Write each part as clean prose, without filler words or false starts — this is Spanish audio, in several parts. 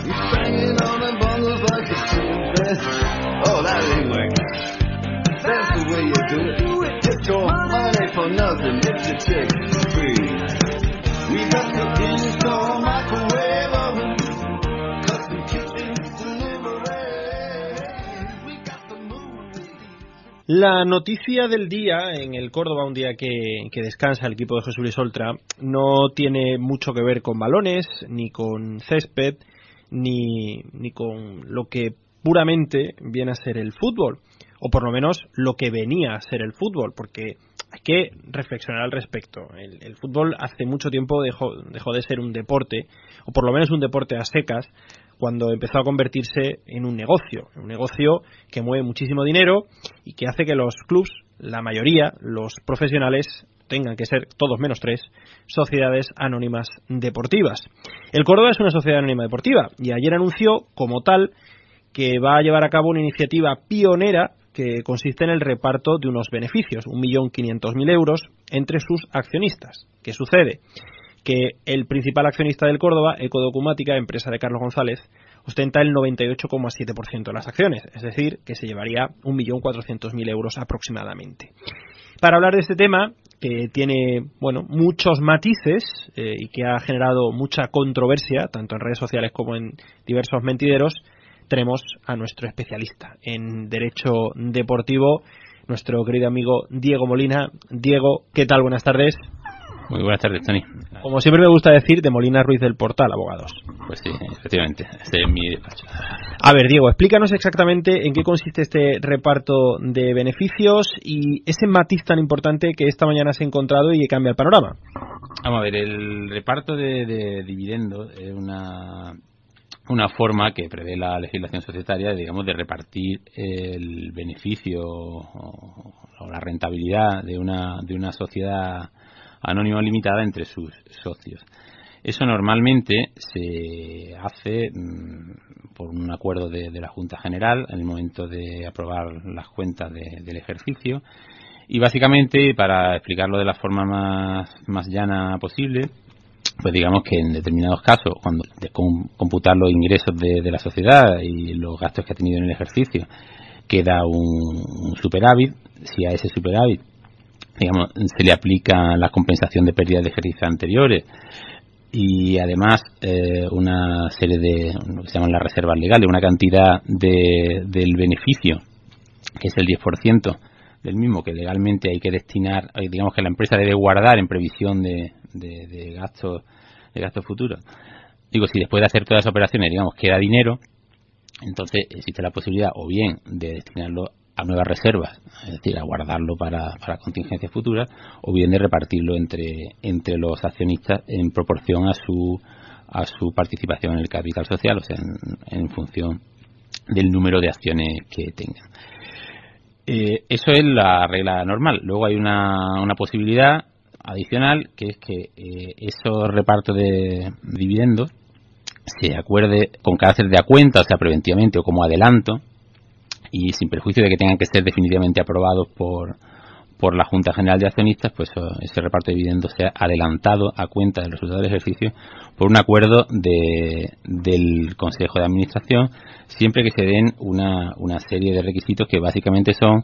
Banging on the bundles like a cigarette. Oh, that ain't working. That's the way you do it. Get your money for nothing. Get your check free. We got the in-store microwave oven, custom kitchen delivery. We got the movie. La noticia del día en el Córdoba, un día que descansa el equipo de José Luis Oltra, no tiene mucho que ver con balones, ni con césped, ni con lo que puramente viene a ser el fútbol, o por lo menos lo que venía a ser el fútbol, porque hay que reflexionar al respecto. El fútbol hace mucho tiempo dejó de ser un deporte, o por lo menos un deporte a secas, cuando empezó a convertirse en un negocio que mueve muchísimo dinero y que hace que los clubs, la mayoría, los profesionales, tengan que ser, todos menos 3, sociedades anónimas deportivas. El Córdoba es una sociedad anónima deportiva y ayer anunció, como tal, que va a llevar a cabo una iniciativa pionera que consiste en el reparto de unos beneficios, 1.500.000 euros, entre sus accionistas. ¿Qué sucede? Que el principal accionista del Córdoba, Ecodocumática, empresa de Carlos González, ostenta el 98,7% de las acciones, es decir, que se llevaría 1.400.000 euros aproximadamente. Para hablar de este tema, que tiene muchos matices y que ha generado mucha controversia, tanto en redes sociales como en diversos mentideros, tenemos a nuestro especialista en Derecho Deportivo, nuestro querido amigo Diego Molina. Diego, ¿qué tal? Buenas tardes. Muy buenas tardes, Tony. Como siempre me gusta decir, de Molina Ruiz del Portal Abogados. Pues sí, efectivamente, este es mi despacho. A ver, Diego, explícanos exactamente en qué consiste este reparto de beneficios y ese matiz tan importante que esta mañana has encontrado y que cambia el panorama. Vamos a ver, el reparto de dividendos es una forma que prevé la legislación societaria, digamos, de repartir el beneficio o la rentabilidad de una sociedad anónima limitada entre sus socios. Eso normalmente se hace por un acuerdo de la Junta General en el momento de aprobar las cuentas del ejercicio, y básicamente, para explicarlo de la forma más llana posible, pues digamos que en determinados casos, cuando de computar los ingresos de la sociedad y los gastos que ha tenido en el ejercicio, queda un superávit. Si a ese superávit, digamos, se le aplica la compensación de pérdidas de ejercicios anteriores y además una serie de lo que se llaman las reservas legales, una cantidad del beneficio que es el 10% del mismo que legalmente hay que destinar, digamos que la empresa debe guardar en previsión de gastos futuros. Digo, si después de hacer todas las operaciones, digamos, queda dinero, entonces existe la posibilidad o bien de destinarlo a nuevas reservas, es decir, a guardarlo para contingencias futuras, o bien de repartirlo entre los accionistas en proporción a su participación en el capital social, o sea, en función del número de acciones que tengan. Eso es la regla normal. Luego hay una posibilidad adicional, que es que esos repartos de dividendos se acuerde con carácter de a cuenta, o sea, preventivamente o como adelanto, y sin perjuicio de que tengan que ser definitivamente aprobados por la Junta General de Accionistas, pues ese reparto de dividendos sea adelantado a cuenta del resultado del ejercicio por un acuerdo del Consejo de Administración, siempre que se den una serie de requisitos que básicamente son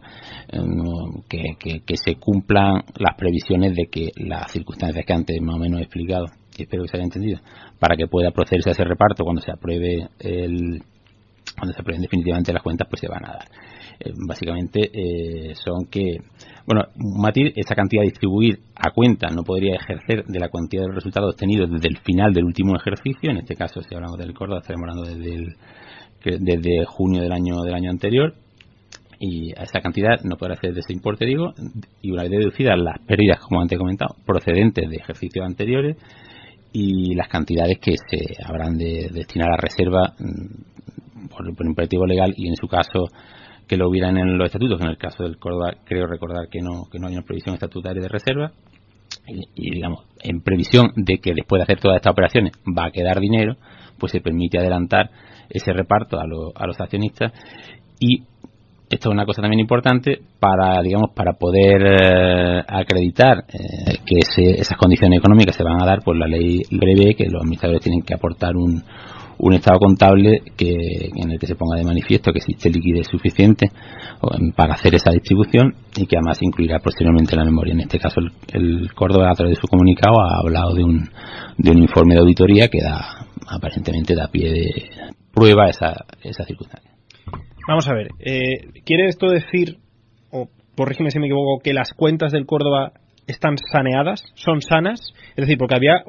que se cumplan las previsiones de que las circunstancias que antes más o menos he explicado, y espero que se haya entendido, para que pueda procederse a ese reparto cuando se aprueben definitivamente las cuentas, pues se van a dar. Básicamente son que, un matiz, esa cantidad de distribuir a cuenta no podría ejercer de la cuantía de los resultados obtenidos desde el final del último ejercicio. En este caso, si hablamos del Córdoba, estaremos hablando desde junio del año anterior, y a esa cantidad no podrá hacer de ese importe, digo, y una vez deducidas las pérdidas, como antes he comentado, procedentes de ejercicios anteriores, y las cantidades que se habrán de destinar a reserva por imperativo legal, y en su caso que lo hubieran en los estatutos, que en el caso del Córdoba creo recordar que no hay una previsión estatutaria de reserva, y digamos, en previsión de que después de hacer todas estas operaciones va a quedar dinero, pues se permite adelantar ese reparto a los accionistas. Y esto es una cosa también importante para poder acreditar que esas condiciones económicas se van a dar, pues la ley prevé que los administradores tienen que aportar un estado contable en el que se ponga de manifiesto que existe liquidez suficiente para hacer esa distribución y que además incluirá posteriormente la memoria. En este caso el Córdoba, a través de su comunicado, ha hablado de un informe de auditoría que aparentemente da pie de prueba esa circunstancia. Vamos a ver, ¿quiere esto decir, o corrígeme si me equivoco, que las cuentas del Córdoba están saneadas, son sanas? Es decir, porque había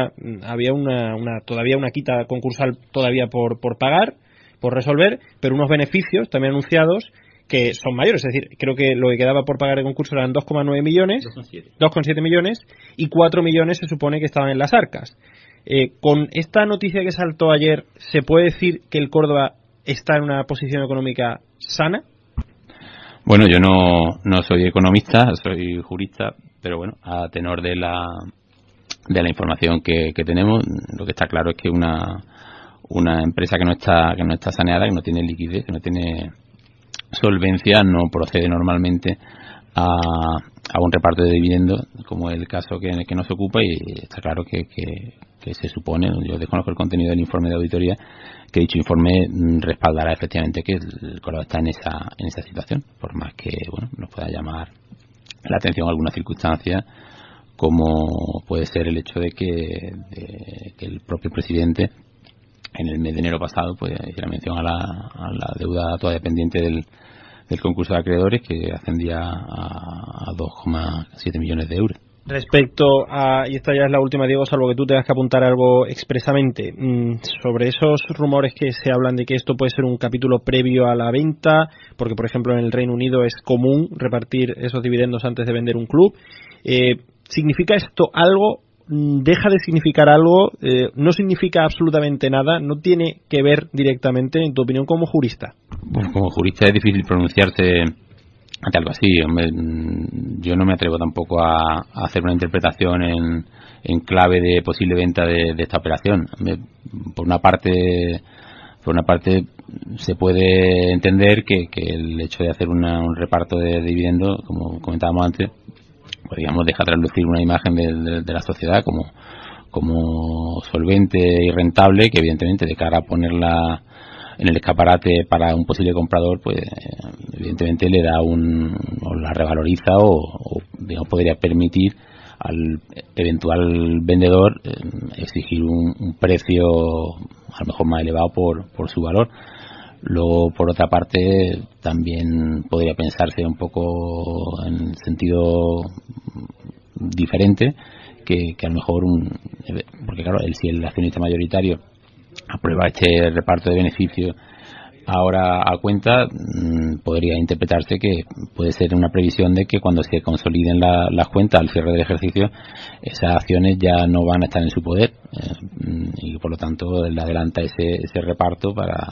todavía una quita concursal todavía por pagar, por resolver, pero unos beneficios también anunciados que son mayores. Es decir, creo que lo que quedaba por pagar de concurso eran 2,9 millones, 2,7 millones, y 4 millones se supone que estaban en las arcas. Con esta noticia que saltó ayer, ¿se puede decir que el Córdoba está en una posición económica sana? Bueno, yo no soy economista, soy jurista, pero bueno, a tenor de la información que tenemos, lo que está claro es que una empresa que no está saneada, que no tiene liquidez, que no tiene solvencia, no procede normalmente a un reparto de dividendos, como es el caso que nos ocupa, y está claro que se supone, yo desconozco el contenido del informe de auditoría, que dicho informe respaldará efectivamente que el Córdoba está en esa situación, por más que nos pueda llamar la atención alguna circunstancia, como puede ser el hecho de que el propio presidente en el mes de enero pasado pues hiciera mención a la deuda todavía pendiente del concurso de acreedores, que ascendía a 2,7 millones de euros. Respecto a, y esta ya es la última, Diego, salvo que tú tengas que apuntar algo expresamente, sobre esos rumores que se hablan de que esto puede ser un capítulo previo a la venta, porque por ejemplo en el Reino Unido es común repartir esos dividendos antes de vender un club. ¿Significa esto algo? ¿Deja de significar algo? ¿No significa absolutamente nada? ¿No tiene que ver directamente, en tu opinión, como jurista? Bueno, como jurista es difícil pronunciarse ante algo así. Hombre, yo no me atrevo tampoco a hacer una interpretación en clave de posible venta de esta operación. Por una parte se puede entender que el hecho de hacer un reparto de dividendos, como comentábamos antes, pues digamos deja traslucir una imagen de la sociedad como solvente y rentable, que evidentemente de cara a ponerla en el escaparate para un posible comprador, pues evidentemente le da o la revaloriza o digamos podría permitir al eventual vendedor exigir un precio a lo mejor más elevado por su valor. Luego, por otra parte, también podría pensarse un poco en sentido diferente, que a lo mejor porque claro, si el accionista mayoritario aprueba este reparto de beneficios ahora a cuenta, podría interpretarse que puede ser una previsión de que cuando se consoliden las cuentas al cierre del ejercicio, esas acciones ya no van a estar en su poder, y por lo tanto le adelanta ese reparto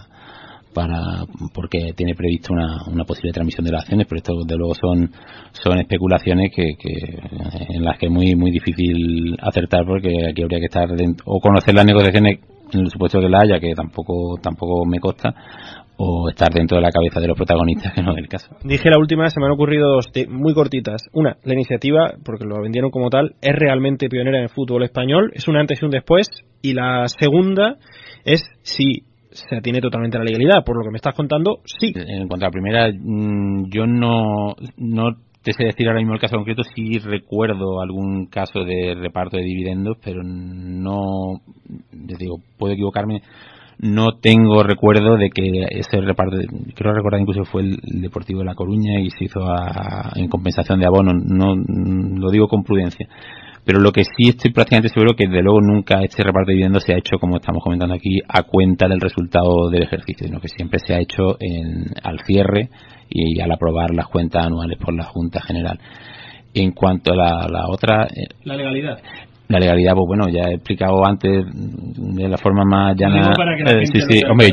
porque tiene previsto una posible transmisión de las acciones, pero esto de luego son especulaciones en las que es muy muy difícil acertar, porque aquí habría que estar o conocer las negociaciones en el supuesto que la haya, que tampoco me consta, o estar dentro de la cabeza de los protagonistas, que no es el caso. Dije la última, se me han ocurrido dos muy cortitas. Una, la iniciativa, porque lo vendieron como tal, es realmente pionera en el fútbol español, es un antes y un después. Y la segunda es si se atiene totalmente a la legalidad. Por lo que me estás contando, sí. En cuanto a la primera, yo no te sé decir ahora mismo el caso concreto. Sí recuerdo algún caso de reparto de dividendos, pero no, les digo, puedo equivocarme, no tengo recuerdo de que ese reparto, creo recordar incluso fue el Deportivo de La Coruña y se hizo en compensación de abono. No lo digo con prudencia, pero lo que sí estoy prácticamente seguro que desde luego nunca este reparto de dividendos se ha hecho, como estamos comentando aquí, a cuenta del resultado del ejercicio, sino que siempre se ha hecho al cierre y al aprobar las cuentas anuales por la Junta General. En cuanto a la otra, la legalidad. La legalidad, pues bueno, ya he explicado antes de la forma más llana. Sí, hombre,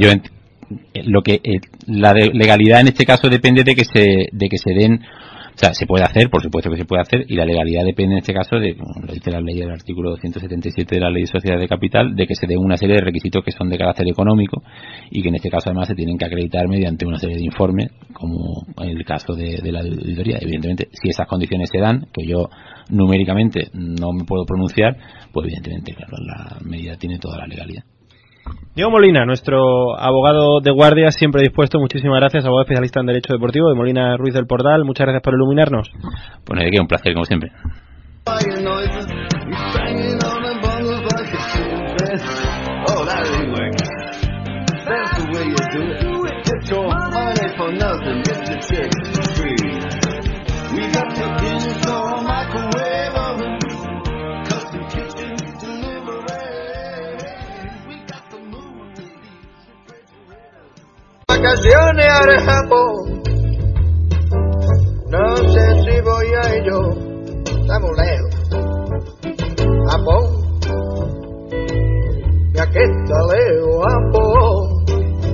la legalidad en este caso depende de que se den. O sea, se puede hacer, por supuesto que se puede hacer, y la legalidad depende en este caso de, como lo dice la ley del artículo 177 de la Ley de Sociedades de Capital, de que se den una serie de requisitos que son de carácter económico y que en este caso además se tienen que acreditar mediante una serie de informes, como en el caso de la auditoría. Evidentemente, si esas condiciones se dan, que yo numéricamente no me puedo pronunciar, pues evidentemente, claro, la medida tiene toda la legalidad. Diego Molina, nuestro abogado de guardia, siempre dispuesto. Muchísimas gracias, abogado especialista en Derecho Deportivo de Molina Ruiz del Portal. Muchas gracias por iluminarnos. Pues nada, que un placer, como siempre. Vacaciones al Japón, no sé si voy a ello, estamos lejos. Japón, ya que está lejos Japón.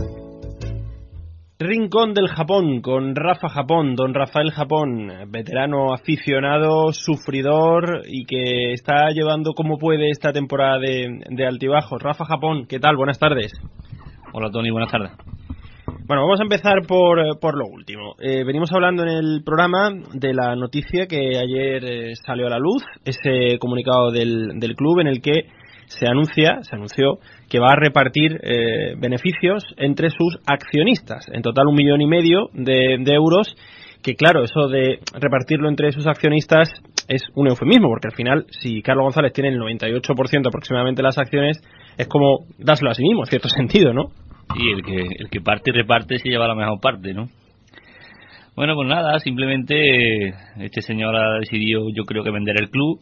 Rincón del Japón con Rafa Japón, don Rafael Japón, veterano aficionado, sufridor y que está llevando como puede esta temporada de altibajos. Rafa Japón, ¿qué tal? Buenas tardes. Hola Tony, buenas tardes. Bueno, vamos a empezar por lo último. Venimos hablando en el programa de la noticia que ayer salió a la luz, ese comunicado del club en el que se anunció que va a repartir beneficios entre sus accionistas, en total 1,5 millones de euros, que claro, eso de repartirlo entre sus accionistas es un eufemismo, porque al final, si Carlos González tiene el 98% aproximadamente de las acciones, es como dárselo a sí mismo, en cierto sentido, ¿no? Sí, el que parte y reparte se lleva la mejor parte, ¿no? Bueno, pues nada, simplemente este señor ha decidido, yo creo que vender el club,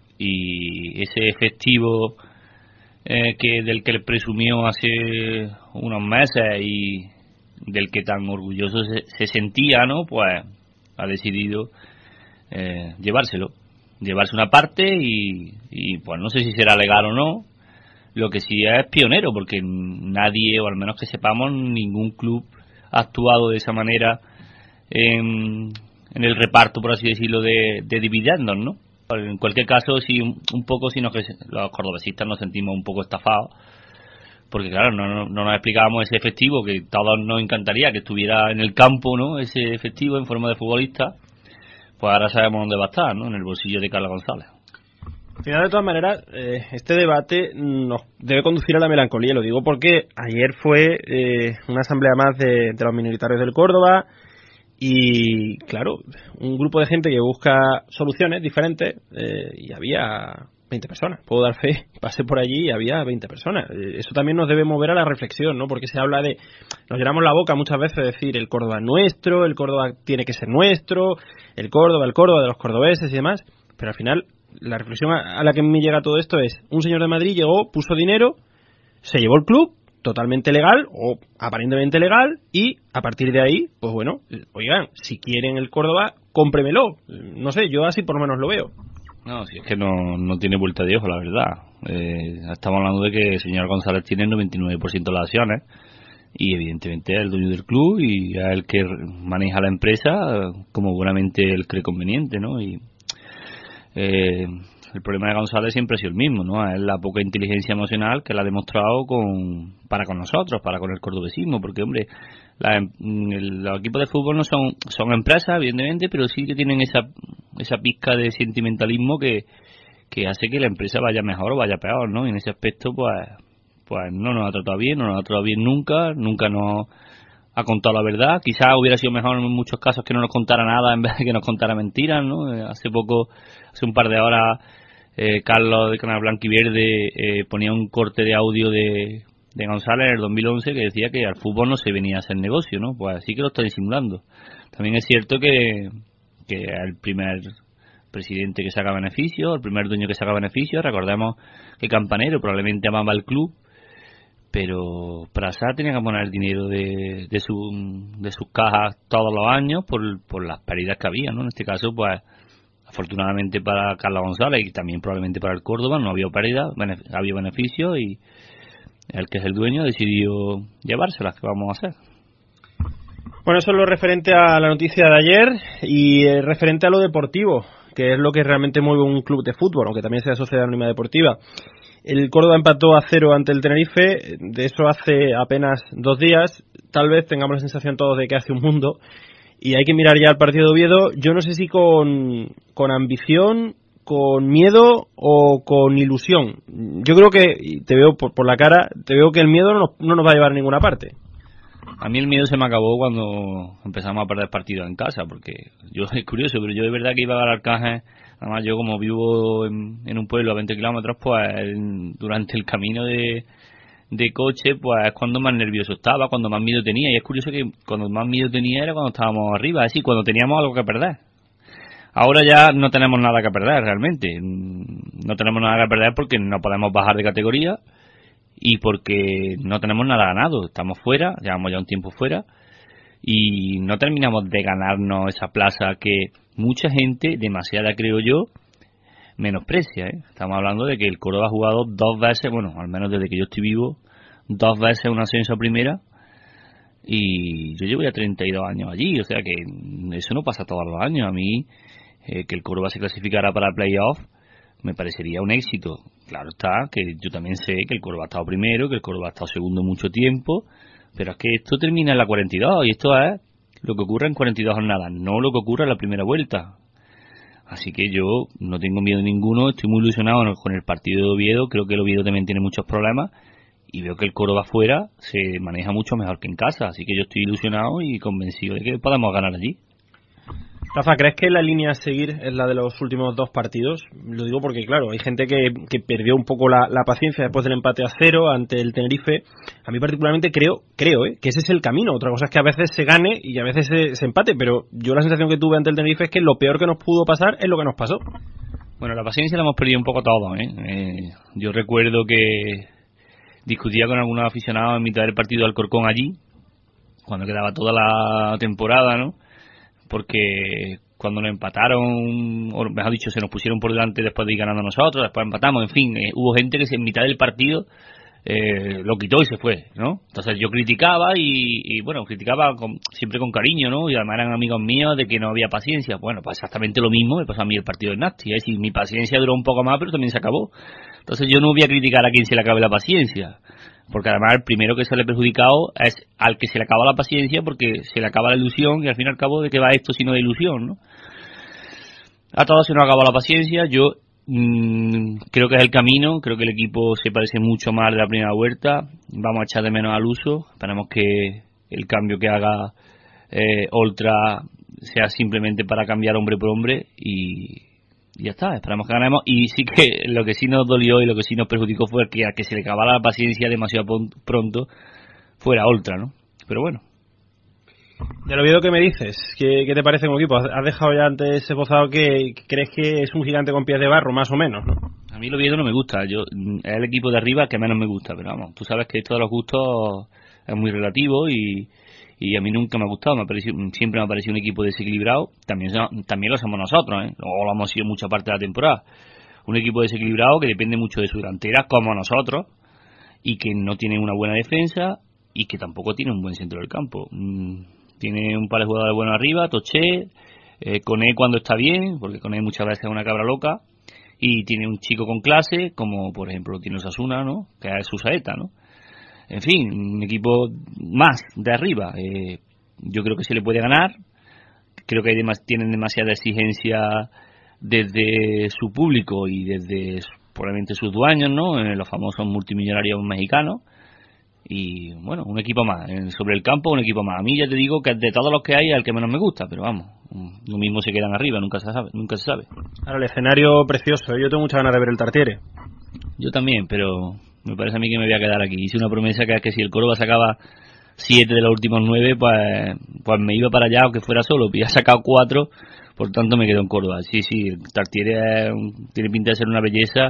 y ese efectivo del que le presumió hace unos meses y del que tan orgulloso se sentía, ¿no? Pues ha decidido llevarse una parte y pues no sé si será legal o no. Lo que sí es pionero, porque nadie, o al menos que sepamos, ningún club ha actuado de esa manera en el reparto, por así decirlo, de dividendos, ¿no? En cualquier caso, sí, un poco, sino que los cordobesistas nos sentimos un poco estafados, porque claro, no nos explicábamos ese efectivo, que todos nos encantaría que estuviera en el campo, ¿no? Ese efectivo en forma de futbolista, pues ahora sabemos dónde va a estar, ¿no? En el bolsillo de Carlos González. Al final, de todas maneras, este debate nos debe conducir a la melancolía. Lo digo porque ayer fue una asamblea más de los minoritarios del Córdoba y, claro, un grupo de gente que busca soluciones diferentes y había 20 personas. Puedo dar fe, pasé por allí y había 20 personas. Eso también nos debe mover a la reflexión, ¿no? Porque se habla de... Nos llenamos la boca muchas veces de decir el Córdoba es nuestro, el Córdoba tiene que ser nuestro, el Córdoba de los cordobeses y demás, pero al final... La reflexión a la que me llega todo esto es: un señor de Madrid llegó, puso dinero, se llevó el club, totalmente legal o aparentemente legal, y a partir de ahí, pues bueno, oigan, si quieren el Córdoba, cómpremelo. No sé, yo así por lo menos lo veo. No, si es que no tiene vuelta de ojo, la verdad. Estamos hablando de que el señor González tiene el 99% de las acciones y evidentemente es el dueño del club y es el que maneja la empresa como buenamente él cree conveniente, ¿no? Y el problema de González siempre ha sido el mismo, ¿no? Es la poca inteligencia emocional que la ha demostrado para con nosotros, para con el cordobesismo, porque, hombre, los equipos de fútbol no son empresas, evidentemente, pero sí que tienen esa pizca de sentimentalismo que hace que la empresa vaya mejor o vaya peor, ¿no? Y en ese aspecto, pues no nos ha tratado bien, no nos ha tratado bien nunca nos ha contado la verdad. Quizás hubiera sido mejor en muchos casos que no nos contara nada en vez de que nos contara mentiras, ¿no? Hace un par de horas, Carlos de Canal Blanquiverde ponía un corte de audio de González en el 2011 que decía que al fútbol no se venía a hacer negocio, ¿no? Pues así que lo está disimulando. También es cierto que el primer presidente que saca beneficios, el primer dueño que saca beneficios, recordemos que Campanero probablemente amaba el club, pero Prasad tenía que poner el dinero de sus cajas todos los años por las pérdidas que había, ¿no? En este caso, pues afortunadamente para Carlos González y también probablemente para el Córdoba no había pérdida, había beneficio, y el que es el dueño decidió llevárselas. ¿Qué vamos a hacer? Bueno, eso es lo referente a la noticia de ayer y referente a lo deportivo, que es lo que realmente mueve un club de fútbol, aunque también sea sociedad anónima deportiva. El Córdoba empató a 0 ante el Tenerife, de eso hace apenas 2 días. Tal vez tengamos la sensación todos de que hace un mundo, y hay que mirar ya el partido de Oviedo. Yo no sé si con ambición, con miedo o con ilusión? Yo creo que, y te veo por la cara, te veo que el miedo no nos va a llevar a ninguna parte. A mí el miedo se me acabó cuando empezamos a perder partidos en casa, porque yo, es curioso, pero yo de verdad que iba al Arcángel. Además, yo como vivo en un pueblo a 20 kilómetros, pues durante el camino de coche, pues es cuando más nervioso estaba, cuando más miedo tenía. Y es curioso que cuando más miedo tenía era cuando estábamos arriba, es decir, cuando teníamos algo que perder. Ahora ya no tenemos nada que perder realmente. No tenemos nada que perder porque no podemos bajar de categoría y porque no tenemos nada ganado. Estamos fuera, llevamos ya un tiempo fuera y no terminamos de ganarnos esa plaza que mucha gente, demasiada creo yo, menosprecia, ¿eh? Estamos hablando de que el Córdoba ha jugado 2 veces, bueno, al menos desde que yo estoy vivo, 2 veces un ascenso a primera y yo llevo ya 32 años allí, o sea que eso no pasa todos los años. A mí que el Córdoba se clasificara para el playoff me parecería un éxito. Claro está que yo también sé que el Córdoba ha estado primero, que el Córdoba ha estado segundo mucho tiempo, pero es que esto termina en la 42 y esto es lo que ocurre en 42 jornadas, no lo que ocurre en la primera vuelta. Así que yo no tengo miedo ninguno, estoy muy ilusionado con el partido de Oviedo, creo que el Oviedo también tiene muchos problemas y veo que el Córdoba afuera se maneja mucho mejor que en casa, así que yo estoy ilusionado y convencido de que podamos ganar allí. Rafa, ¿crees que la línea a seguir es la de los últimos 2 partidos? Lo digo porque, claro, hay gente que perdió un poco la paciencia después del empate a 0 ante el Tenerife. A mí particularmente creo que ese es el camino. Otra cosa es que a veces se gane y a veces se empate, pero yo la sensación que tuve ante el Tenerife es que lo peor que nos pudo pasar es lo que nos pasó. Bueno, la paciencia la hemos perdido un poco todos, ¿eh? Yo recuerdo que discutía con algunos aficionados en mitad del partido de Alcorcón allí, cuando quedaba toda la temporada, ¿no? Porque cuando nos empataron, o mejor dicho, se nos pusieron por delante después de ir ganando nosotros, después empatamos, en fin, hubo gente que en mitad del partido lo quitó y se fue, ¿no? Entonces yo criticaba y bueno, criticaba siempre con cariño, ¿no? Y además eran amigos míos de que no había paciencia. Bueno, pues exactamente lo mismo me pasó a mí el partido de Nasti, es decir, mi paciencia duró un poco más, pero también se acabó. Entonces yo no voy a criticar a quien se le acabe la paciencia, porque además el primero que sale perjudicado es al que se le acaba la paciencia, porque se le acaba la ilusión y al fin y al cabo de qué va esto sino de ilusión, ¿no? A todos se nos acaba la paciencia. Yo creo que es el camino, creo que el equipo se parece mucho más de la primera vuelta, vamos a echar de menos al uso, esperamos que el cambio que haga Oltra sea simplemente para cambiar hombre por hombre y ya está, esperamos que ganemos. Y sí que lo que sí nos dolió y lo que sí nos perjudicó fue que a que se le acabara la paciencia demasiado pronto fuera Oltra, ¿no? Pero bueno. De lo Oviedo, ¿qué me dices? ¿Qué te parece como equipo? Has dejado ya antes esbozado que crees que es un gigante con pies de barro, más o menos, ¿no? A mí el Oviedo no me gusta, es el equipo de arriba que menos me gusta, pero vamos, tú sabes que esto de los gustos es muy relativo y a mí nunca me ha gustado, siempre me ha parecido un equipo desequilibrado, también lo somos nosotros, o lo hemos sido mucha parte de la temporada, un equipo desequilibrado que depende mucho de su delantera, como nosotros, y que no tiene una buena defensa y que tampoco tiene un buen centro del campo. Tiene un par de jugadores buenos arriba, Toché, Coné cuando está bien, porque Coné muchas veces es una cabra loca, y tiene un chico con clase, como por ejemplo tiene Osasuna, ¿no? Que es su saeta, ¿no? En fin, un equipo más de arriba. Yo creo que se le puede ganar, creo que tienen demasiada exigencia desde su público y desde probablemente sus dueños, ¿no? Los famosos multimillonarios mexicanos. Y bueno, un equipo más sobre el campo, un equipo más. A mí ya te digo que de todos los que hay es el que menos me gusta, pero vamos, lo mismo se quedan arriba, nunca se sabe. Ahora el escenario precioso, yo tengo muchas ganas de ver el Tartiere. Yo también, pero me parece a mí que me voy a quedar aquí. Hice una promesa que es que si el Córdoba sacaba 7 de los últimos 9, pues me iba para allá aunque fuera solo, y ha sacado 4, por tanto me quedo en Córdoba. Sí, el Tartiere tiene pinta de ser una belleza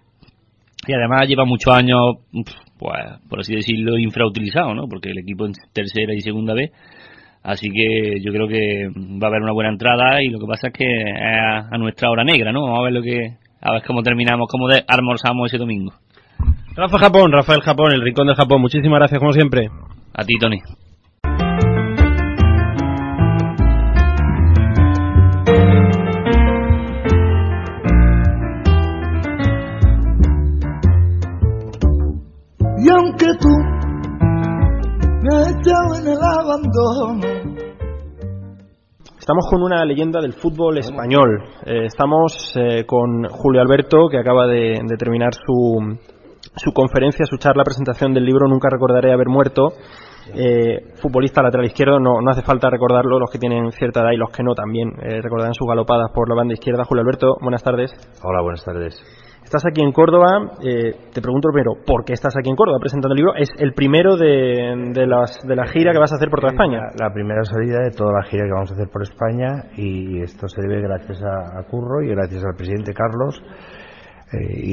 y además lleva muchos años, pues por así decirlo, infrautilizado, ¿no? Porque el equipo en tercera y segunda B, así que yo creo que va a haber una buena entrada y lo que pasa es que es a nuestra hora negra, ¿no? Vamos a ver cómo terminamos, cómo almorzamos ese domingo. Rafael Japón, el Rincón del Japón, muchísimas gracias como siempre. A ti, Tony. Y aunque tú me has echado en el abandono. Estamos con una leyenda del fútbol español. Estamos con Julio Alberto, que acaba de terminar su conferencia, su charla, presentación del libro Nunca recordaré haber muerto. Futbolista lateral izquierdo, no hace falta recordarlo, los que tienen cierta edad y los que no también recordarán sus galopadas por la banda izquierda. Julio Alberto, buenas tardes. Hola, buenas tardes. Estás aquí en Córdoba, te pregunto primero, ¿por qué estás aquí en Córdoba presentando el libro? Es el primero de la gira que vas a hacer por toda España. La primera salida de toda la gira que vamos a hacer por España, y esto se debe gracias a Curro y gracias al presidente Carlos y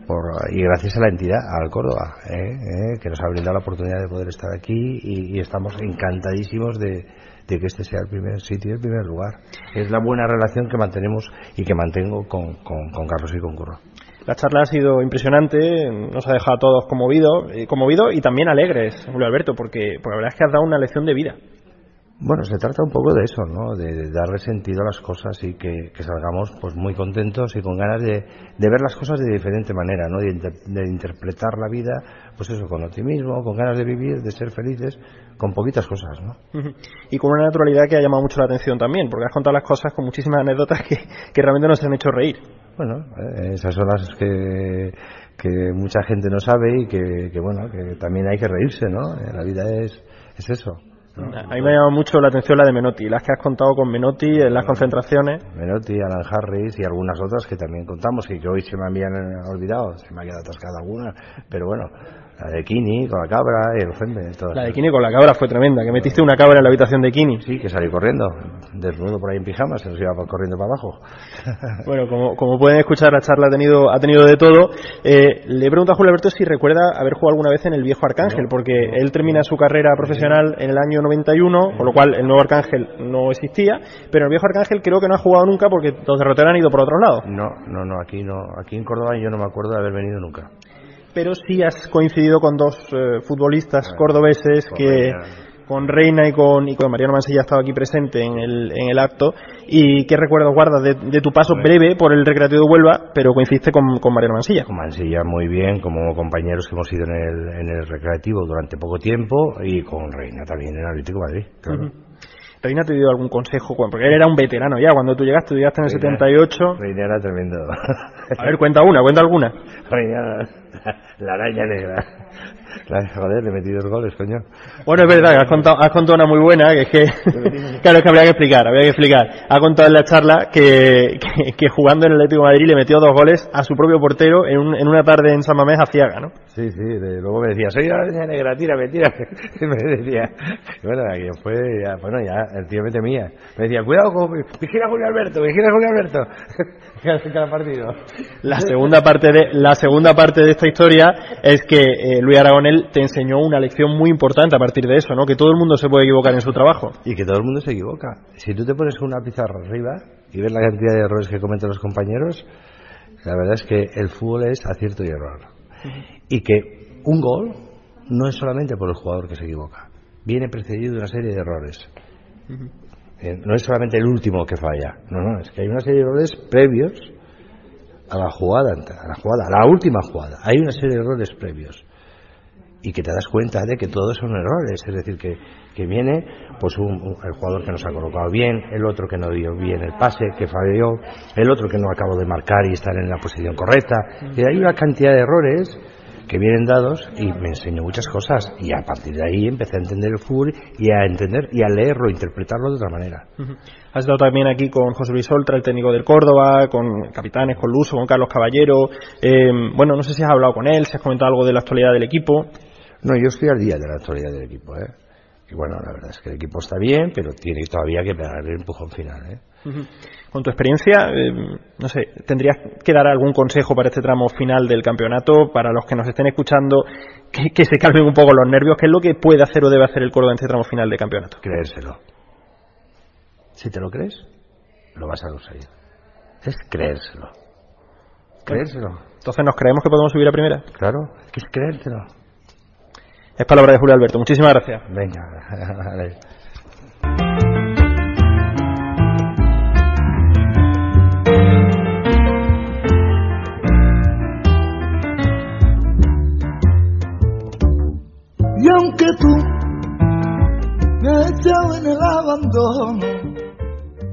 gracias a la entidad, al Córdoba, que nos ha brindado la oportunidad de poder estar aquí y estamos encantadísimos de que este sea el primer sitio, el primer lugar. Es la buena relación que mantenemos y que mantengo con Carlos y con Curro. La charla ha sido impresionante, nos ha dejado a todos conmovidos y también alegres, Julio Alberto, porque la verdad es que has dado una lección de vida. Bueno, se trata un poco de eso, ¿no? De darle sentido a las cosas y que salgamos pues muy contentos y con ganas de ver las cosas de diferente manera, ¿no? De interpretar la vida, pues eso, con optimismo, con ganas de vivir, de ser felices, con poquitas cosas, ¿no? Y con una naturalidad que ha llamado mucho la atención también, porque has contado las cosas con muchísimas anécdotas que realmente nos han hecho reír. Bueno, esas son las que mucha gente no sabe y que bueno, que también hay que reírse, ¿no? La vida es eso. ¿No? A mí me ha llamado mucho la atención la de Menotti, las que has contado con Menotti en las concentraciones. Menotti, Alan Harris y algunas otras que también contamos y que hoy se me habían olvidado, se me ha quedado atascada alguna, pero bueno, la de Kini con la cabra y el Ofende. La de Kini con la cabra fue tremenda, que metiste una cabra en la habitación de Kini. Sí, que salí corriendo, desnudo por ahí en pijama, se nos iba corriendo para abajo. Bueno, como pueden escuchar, la charla ha tenido de todo. Le pregunto a Julio Alberto si recuerda haber jugado alguna vez en el viejo Arcángel, porque él termina su carrera profesional en el año 91, con lo cual el nuevo Arcángel no existía, pero el viejo Arcángel creo que no ha jugado nunca porque los derroteros han ido por otros lados. No, aquí en Córdoba yo no me acuerdo de haber venido nunca. Pero sí has coincidido con dos futbolistas cordobeses con Reina y con Mariano Mansilla ha estado aquí presente en el acto. ¿Y qué recuerdos guardas de tu paso breve por el Recreativo de Huelva, pero coincidiste con Mariano Mansilla? Con Mansilla muy bien, como compañeros que hemos ido en el Recreativo durante poco tiempo, y con Reina también en el Atlético de Madrid, claro. ¿Reina te dio algún consejo? Porque él era un veterano ya, cuando tú llegaste en el 78. Reina era tremendo. A ver, cuenta alguna. Reina, la araña negra. Joder, le he metido 2 goles, coño. Bueno, es verdad, has contado una muy buena, que es que claro, es que habría que explicar. Ha contado en la charla que jugando en el Atlético de Madrid le metió 2 goles a su propio portero en una tarde en San Mamés a Ciaga, ¿no? Sí, luego me decía, soy la araña negra, tírame. Y me decía, bueno, ya, el tío me temía. Me decía, cuidado, vigila a Julio Alberto. Cada partido. La segunda parte de esta historia es que Luis Aragonel te enseñó una lección muy importante a partir de eso, ¿no? Que todo el mundo se puede equivocar en su trabajo. Y que todo el mundo se equivoca. Si tú te pones con una pizarra arriba y ves la cantidad de errores que cometen los compañeros, la verdad es que el fútbol es acierto y error. Y que un gol no es solamente por el jugador que se equivoca, viene precedido de una serie de errores. No es solamente el último que falla, no, es que hay una serie de errores previos a la última jugada, hay una serie de errores previos, y que te das cuenta de que todos son errores, es decir, que viene pues el jugador que no se ha colocado bien, el otro que no dio bien el pase, que falló, el otro que no acabó de marcar y estar en la posición correcta, y hay una cantidad de errores que vienen dados, y me enseñó muchas cosas, y a partir de ahí empecé a entender el fútbol y a entender y a leerlo, interpretarlo de otra manera. Has estado también aquí con José Luis Oltra, el técnico del Córdoba, con capitanes, con Luso, con Carlos Caballero. Bueno, no sé si has hablado con él, si has comentado algo de la actualidad del equipo. No, yo estoy al día de la actualidad del equipo, y bueno, la verdad es que el equipo está bien, pero tiene todavía que pegar el empujón final, Con tu experiencia, no sé, ¿tendrías que dar algún consejo para este tramo final del campeonato, para los que nos estén escuchando, que se calmen un poco los nervios? ¿Qué es lo que puede hacer o debe hacer el Córdoba en este tramo final del campeonato? Creérselo. Si te lo crees, lo vas a conseguir. Es creérselo. Entonces, ¿nos creemos que podemos subir a primera? Claro, es creérselo. Es palabra de Julio Alberto. Muchísimas gracias. Venga, vale. Y aunque tú me has echado en el abandono,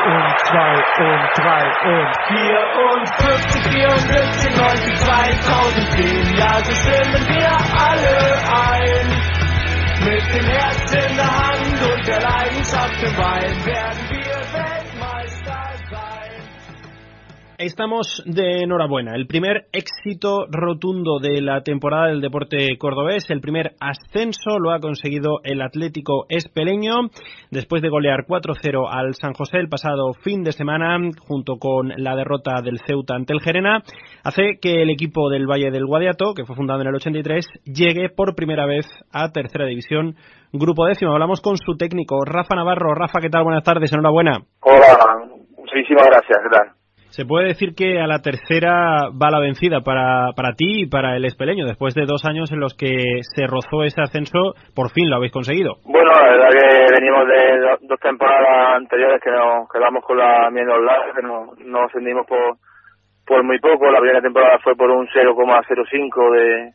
und 2 und 3 und 54, 74, 90, 2010. Ja, so stimmen wir alle ein. Mit dem Herz in der Hand und der Leidenschaft im Bein werden wir Weltmeister sein. Estamos de enhorabuena. El primer éxito rotundo de la temporada del deporte cordobés, el primer ascenso lo ha conseguido el Atlético Espeleño después de golear 4-0 al San José el pasado fin de semana, junto con la derrota del Ceuta ante el Gerena, hace que el equipo del Valle del Guadiato, que fue fundado en el 83, llegue por primera vez a Tercera División, Grupo Décimo. Hablamos con su técnico, Rafa Navarro. Rafa, ¿qué tal? Buenas tardes, enhorabuena. Hola, muchísimas gracias, ¿qué tal? Se puede decir que a la tercera va la vencida para ti y para el Espeleño. Después de 2 años en los que se rozó ese ascenso, por fin lo habéis conseguido. Bueno, la verdad que venimos de 2 temporadas anteriores que nos quedamos con la menos larga, que nos ascendimos por muy poco. La primera temporada fue por un 0,05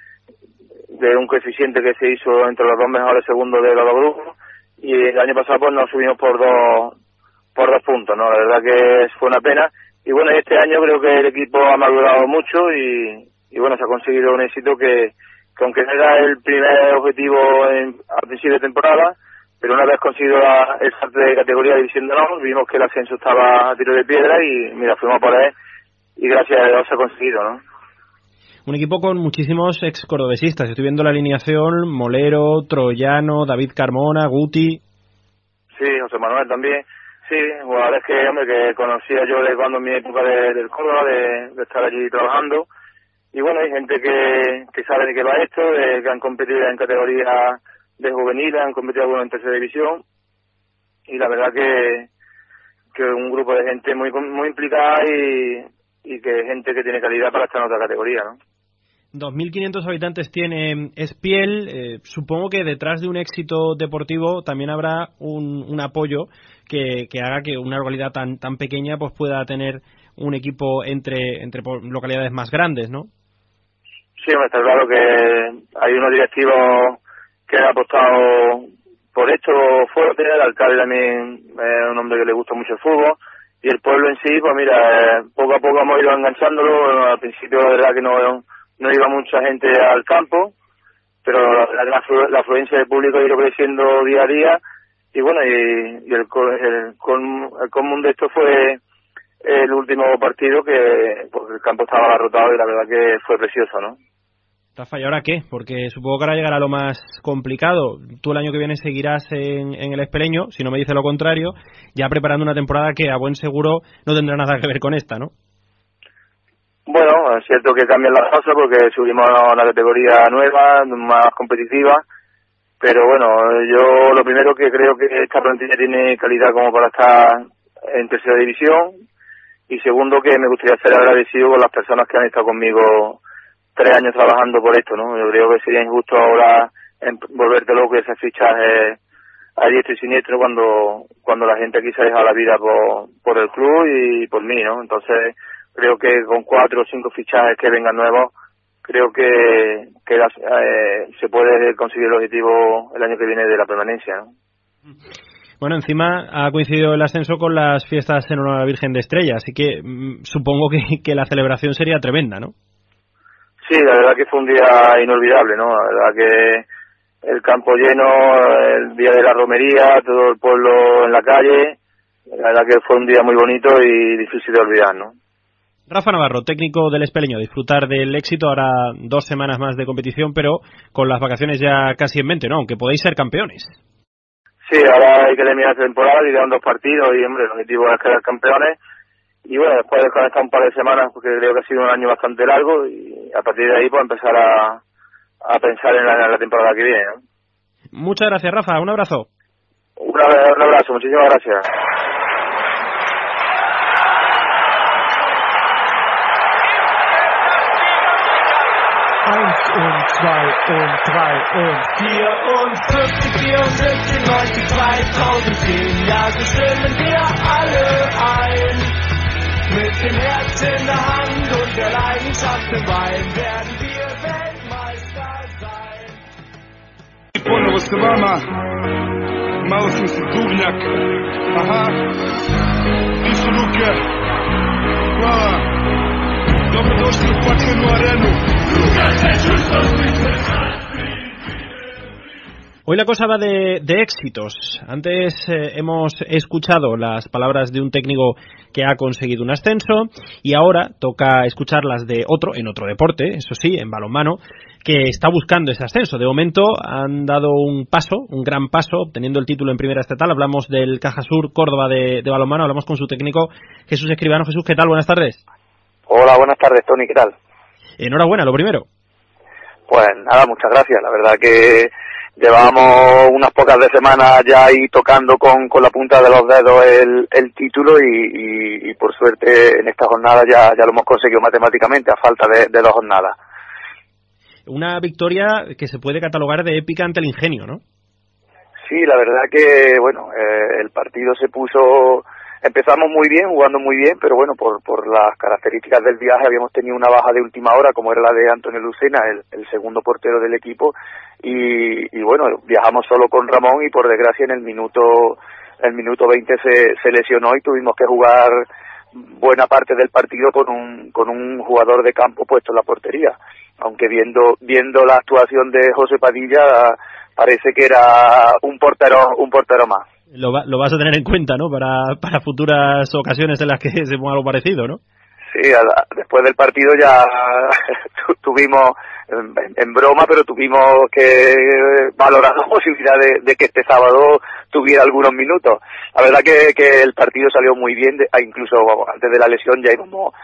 de un coeficiente que se hizo entre los 2 mejores segundos de cada grupo, y el año pasado pues nos subimos por dos puntos, ¿no? La verdad que fue una pena. Y bueno, este año creo que el equipo ha madurado mucho y bueno, se ha conseguido un éxito que aunque no era el primer objetivo al principio de temporada, pero una vez conseguido el salto de categoría División de Honor, vimos que el ascenso estaba a tiro de piedra y mira, fuimos por él y gracias a Dios se ha conseguido, ¿no? Un equipo con muchísimos ex-cordobesistas. Estoy viendo la alineación: Molero, Troyano, David Carmona, Guti. Sí, José Manuel también. Sí, jugadores que conocía yo de cuando en mi época del Córdoba, de estar allí trabajando. Y bueno, hay gente que sabe de qué va esto, que han competido en categoría de juvenil, han competido algunos en Tercera División. Y la verdad que un grupo de gente muy implicada y que gente que tiene calidad para estar en otra categoría, ¿no? 2.500 habitantes tiene Espiel. Supongo que detrás de un éxito deportivo también habrá un apoyo que haga que una localidad tan pequeña pues pueda tener un equipo entre localidades más grandes, ¿no? Sí, está claro que hay unos directivos que han apostado por esto fuerte. El alcalde también es un hombre que le gusta mucho el fútbol, y el pueblo en sí, pues mira, poco a poco hemos ido enganchándolo. Al principio la verdad que no iba mucha gente al campo, pero la afluencia del público ha ido creciendo día a día. Y bueno, y el común de esto fue el último partido, porque el campo estaba abarrotado y la verdad que fue precioso, ¿no? Rafa, ¿y ahora qué? Porque supongo que ahora llegará lo más complicado. Tú el año que viene seguirás en el Espeleño, si no me dice lo contrario, ya preparando una temporada que a buen seguro no tendrá nada que ver con esta, ¿no? Bueno, es cierto que cambian las cosas porque subimos a una categoría nueva, más competitiva, pero bueno, yo lo primero que creo que esta plantilla tiene calidad como para estar en Tercera División, y segundo que me gustaría ser agradecido con las personas que han estado conmigo 3 años trabajando por esto, ¿no? Yo creo que sería injusto ahora volverte loco y hacer fichajes a diestro y siniestro cuando la gente aquí se ha dejado la vida por el club y por mí, ¿no? Entonces creo que con 4 o 5 fichajes que vengan nuevos, creo que se puede conseguir el objetivo el año que viene de la permanencia, ¿no? Bueno, encima ha coincidido el ascenso con las fiestas en honor a la Virgen de Estrella, así que supongo que la celebración sería tremenda, ¿no? Sí, la verdad que fue un día inolvidable, ¿no? La verdad que el campo lleno, el día de la romería, todo el pueblo en la calle, la verdad que fue un día muy bonito y difícil de olvidar, ¿no? Rafa Navarro, técnico del Espeleño, disfrutar del éxito. Ahora 2 semanas más de competición, pero con las vacaciones ya casi en mente, ¿no? Aunque podéis ser campeones. Sí, ahora hay que terminar esta temporada, quedan 2 partidos y, hombre, el objetivo es quedar campeones. Y bueno, después de desconectar un par de semanas, porque creo que ha sido un año bastante largo, y a partir de ahí pues empezar a pensar en la temporada que viene, ¿no? Muchas gracias, Rafa. Un abrazo. Un abrazo, muchísimas gracias. Eins und 2 und 3 und 54, 74, 90, 2010. Ja, so stimmen wir alle ein. Mit dem Herz in der Hand und der Leidenschaft im Bein werden wir Weltmeister sein. Понял, Васкавама. Malo sam si dubnjak. Aha. Dišu ruke. Hvala. Dobrodošli u Paklenu arenu. Hoy la cosa va de éxitos. Antes hemos escuchado las palabras de un técnico que ha conseguido un ascenso y ahora toca escucharlas de otro, en otro deporte, eso sí, en balonmano, que está buscando ese ascenso. De momento han dado un gran paso, obteniendo el título en primera estatal. Hablamos del Cajasur Córdoba de balonmano, hablamos con su técnico Jesús Escribano. Jesús, ¿qué tal? Buenas tardes. Hola, buenas tardes, Tony, ¿qué tal? Enhorabuena, lo primero. Pues nada, muchas gracias. La verdad que llevamos unas pocas de semanas ya ahí tocando con la punta de los dedos el título y por suerte en esta jornada ya lo hemos conseguido matemáticamente a falta de 2 jornadas. Una victoria que se puede catalogar de épica ante el Ingenio, ¿no? Sí, la verdad que, bueno, el partido se puso... Empezamos muy bien, jugando muy bien, pero bueno, por las características del viaje habíamos tenido una baja de última hora, como era la de Antonio Lucena, el segundo portero del equipo, y bueno, viajamos solo con Ramón y por desgracia en el minuto 20 se lesionó y tuvimos que jugar buena parte del partido con un jugador de campo puesto en la portería, aunque viendo la actuación de José Padilla parece que era un portero más. Lo vas a tener en cuenta, ¿no? Para futuras ocasiones en las que se ponga algo parecido, ¿no? Sí, después del partido ya tuvimos, en broma, pero tuvimos que valorar la posibilidad de que este sábado tuviera algunos minutos. La verdad que el partido salió muy bien, incluso antes de la lesión ya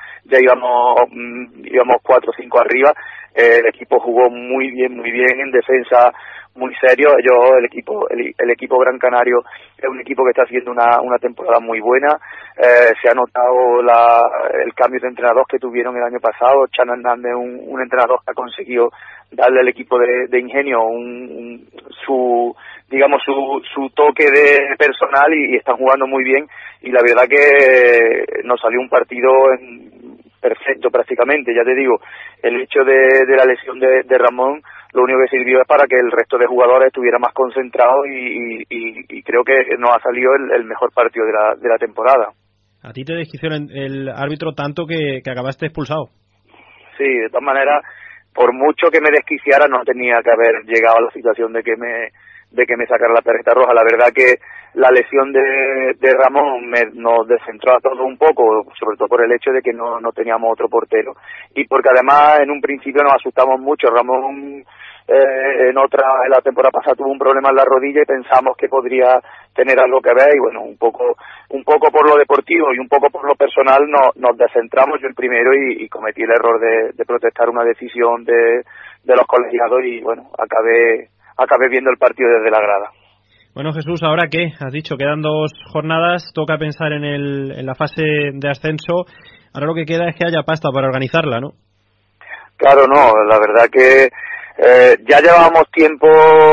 íbamos 4 o 5 arriba. El equipo jugó muy bien en defensa, muy serio. El equipo Gran Canario es un equipo que está haciendo una temporada muy buena. Se ha notado el cambio de entrenador que tuvieron el año pasado. Chano Hernández, un entrenador que ha conseguido darle al equipo de Ingenio su toque de personal y están jugando muy bien. Y la verdad que nos salió un partido perfecto prácticamente. Ya te digo, el hecho de la lesión de Ramón lo único que sirvió es para que el resto de jugadores estuviera más concentrados y creo que nos ha salido el mejor partido de la temporada. A ti te desquició el árbitro tanto que acabaste expulsado. Sí, de todas maneras, por mucho que me desquiciara no tenía que haber llegado a la situación de que me sacara la tarjeta roja. La verdad que la lesión de Ramón nos descentró a todos un poco, sobre todo por el hecho de que no teníamos otro portero y porque además en un principio nos asustamos mucho. Ramón en la temporada pasada tuvo un problema en la rodilla y pensamos que podría tener algo que ver y bueno, un poco por lo deportivo y un poco por lo personal nos descentramos yo el primero y cometí el error de protestar una decisión de los colegiados y bueno, acabé viendo el partido desde la grada. Bueno, Jesús, ¿ahora qué? Has dicho, quedan 2 jornadas, toca pensar en la fase de ascenso. Ahora lo que queda es que haya pasta para organizarla, ¿no? Claro, no, la verdad que ya llevábamos tiempo,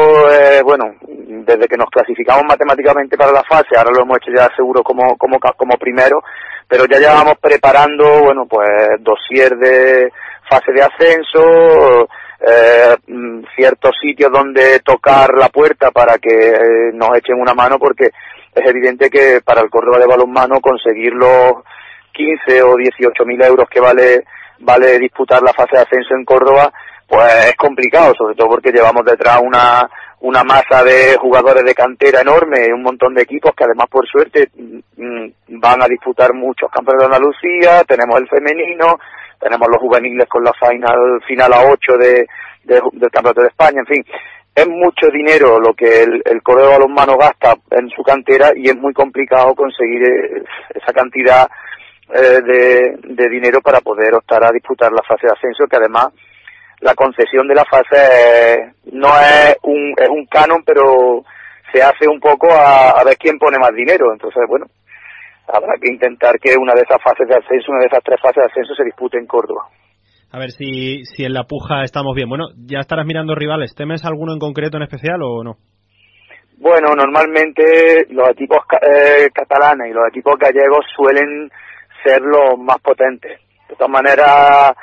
desde que nos clasificamos matemáticamente para la fase, ahora lo hemos hecho ya seguro como primero, pero ya llevábamos preparando, bueno, pues dossier de fase de ascenso, ciertos sitios donde tocar la puerta para que nos echen una mano, porque es evidente que para el Córdoba de balonmano conseguir los 15 o 18.000 euros que vale disputar la fase de ascenso en Córdoba, pues es complicado, sobre todo porque llevamos detrás una masa de jugadores de cantera enorme, un montón de equipos que además por suerte van a disputar muchos campeonatos de Andalucía, tenemos el femenino, tenemos los juveniles con la final a 8 del campeonato de España, en fin, es mucho dinero lo que el Córdoba de balonmano gasta en su cantera y es muy complicado conseguir esa cantidad de dinero para poder optar a disputar la fase de ascenso, que además la concesión de la fase no es un canon, pero se hace un poco a ver quién pone más dinero. Entonces, bueno, habrá que intentar que una de esas 3 fases de ascenso se dispute en Córdoba. A ver si en la puja estamos bien. Bueno, ya estarás mirando rivales. ¿Temes alguno en concreto en especial o no? Bueno, normalmente los equipos catalanes y los equipos gallegos suelen ser los más potentes. De todas maneras,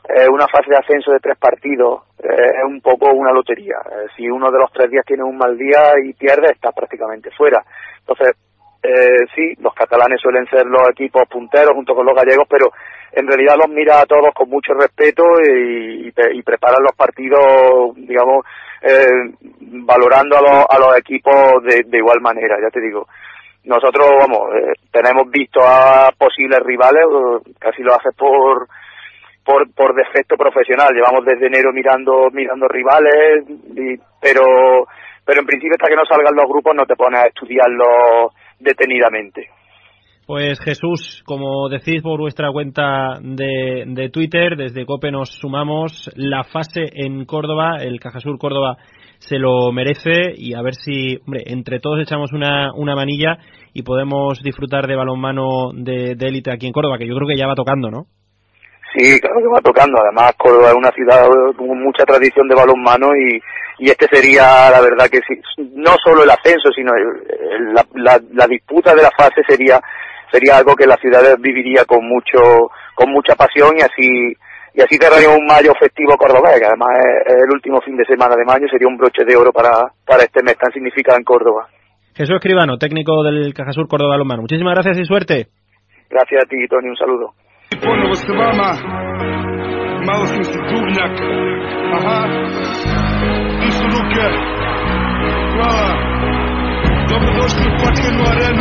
una fase de ascenso de 3 partidos es un poco una lotería. Si uno de los 3 días tiene un mal día y pierde, está prácticamente fuera. Entonces, sí, los catalanes suelen ser los equipos punteros junto con los gallegos, pero en realidad los mira a todos con mucho respeto y preparan los partidos, digamos, valorando a los equipos de igual manera, ya te digo. Nosotros, tenemos visto a posibles rivales, casi lo hace por defecto profesional. Llevamos desde enero mirando rivales, pero en principio hasta que no salgan los grupos no te pones a estudiarlos detenidamente. Pues Jesús, como decís por vuestra cuenta de Twitter, desde COPE nos sumamos. La fase en Córdoba, el Cajasur Córdoba se lo merece, y a ver si, hombre, entre todos echamos una manilla y podemos disfrutar de balonmano de élite aquí en Córdoba, que yo creo que ya va tocando, ¿no? Sí, claro que va tocando. Además, Córdoba es una ciudad con mucha tradición de balonmano y este sería, la verdad que sí, no solo el ascenso, sino la disputa de la fase sería algo que la ciudad viviría con mucha pasión, y así cerraría un mayo festivo cordobés, que además es el último fin de semana de mayo. Sería un broche de oro para este mes tan significado en Córdoba. Jesús Escribano, técnico del Cajasur Córdoba Balonmano. Muchísimas gracias y suerte. Gracias a ti, Tony, un saludo. Ponovo s vama, malo sam se duvnjak, aha, disu ruke, hvala, dobrodošli u Pačkenu arenu.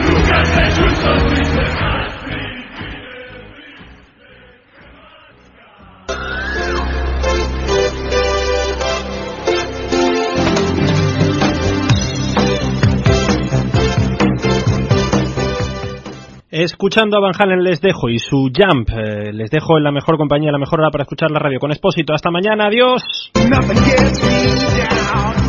Escuchando a Van Halen les dejo y su Jump, les dejo en la mejor compañía, la mejor hora para escuchar la radio con Expósito. Hasta mañana, adiós.